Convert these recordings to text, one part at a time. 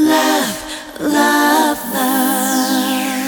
love, love, love.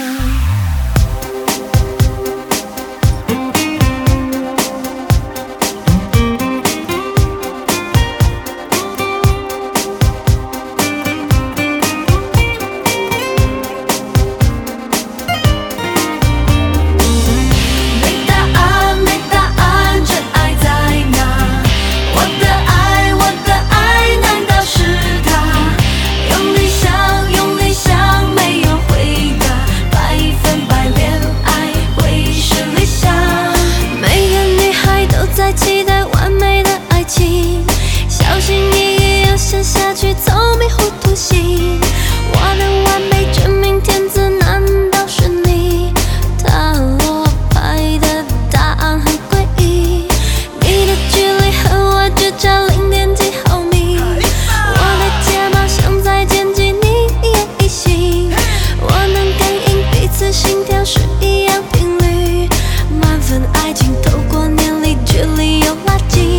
期待完美的爱情，小心翼翼要陷下去，走迷糊途行。我的完美真命天子难道是你？塔罗牌的答案很诡异，你的距离和我只差0.几毫米。我的睫毛像在剪辑，你也一行。我能感应彼此心跳是一样频率，满分爱情透过年龄距离又拉近，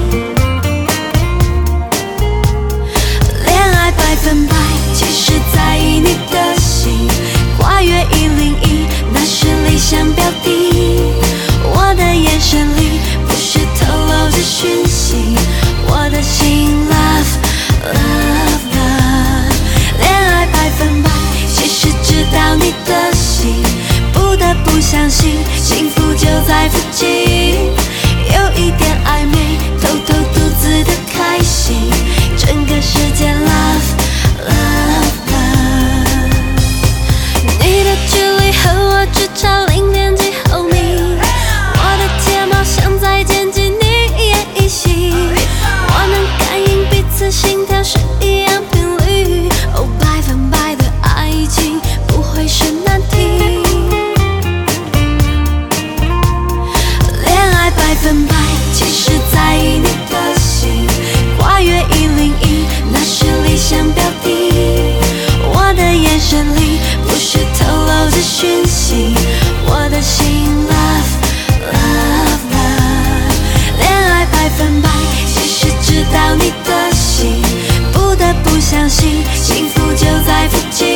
恋爱100%，其实在意你的心，跨越101，那是理想标的。我的眼神里不是透露着讯息，我的心 love love love， 恋爱100%，其实知道你的心，不得不相信幸福就在附近。有一点暧昧，偷偷独自的开心，整个世界 love love love。你的距离和我只差0.几毫米，我的睫毛像在剪辑，你也一行。我能感应彼此心跳是一样频率，哦，100%的爱情不会是难题。100%，其实在意你的心，跨越101，那是理想标的。我的眼神里不是透露着讯息，我的心 love love love。恋爱100%，其实知道你的心，不得不相信幸福就在附近。